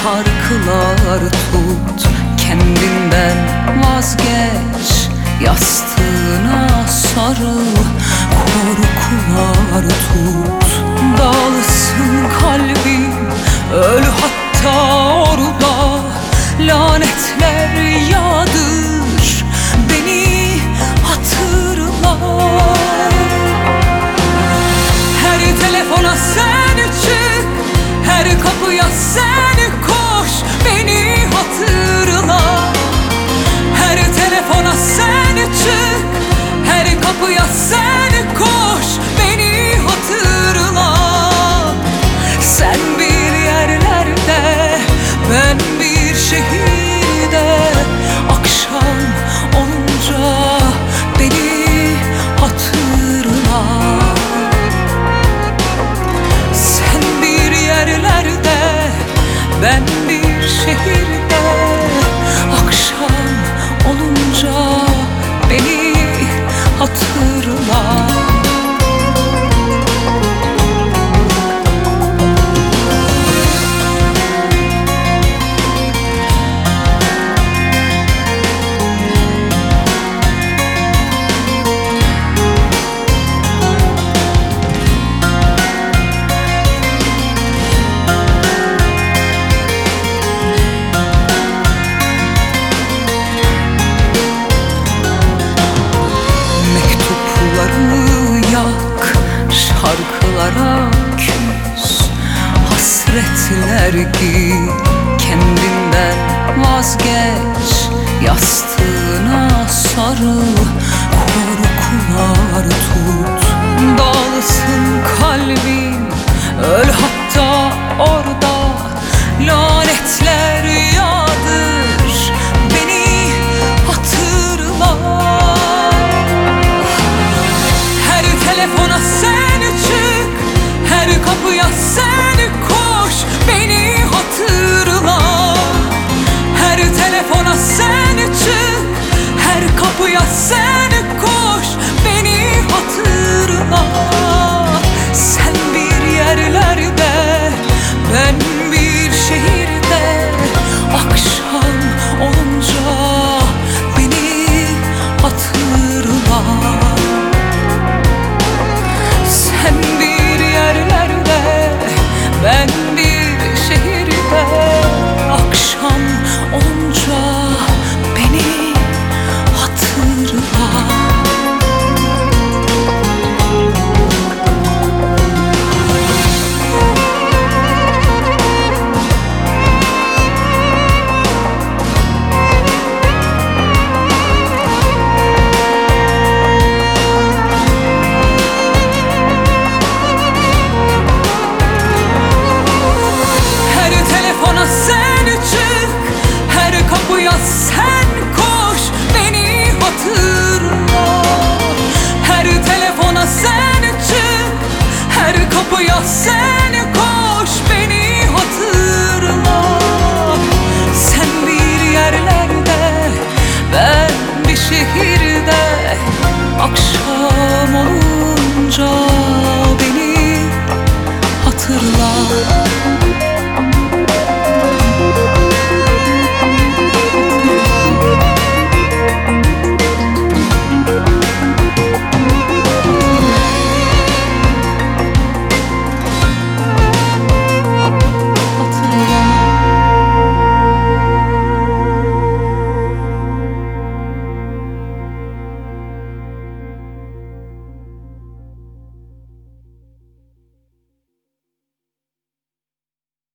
şarkılar tut, kendinden vazgeç, yastığına sarıl, korkular tut. Dağılsın kalbim, öl hatta orada, lanetler yağdır, beni hatırla. Her telefona sen çık, her kapıya sen koş, beni hatırla. Her telefona sen çık, her kapıya sen koş, beni hatırla. Sen bir yerlerde, ben bir şehirde, akşam olunca beni hatırla. Sen bir yerlerde, ben bir şehirde, akşam olunca beni hatırla. Yak, şarkılara küs, hasretler giy, kendinden vazgeç, yastığına sarıl, korkular tut. Dağılsın kalbim, öl hatta orada,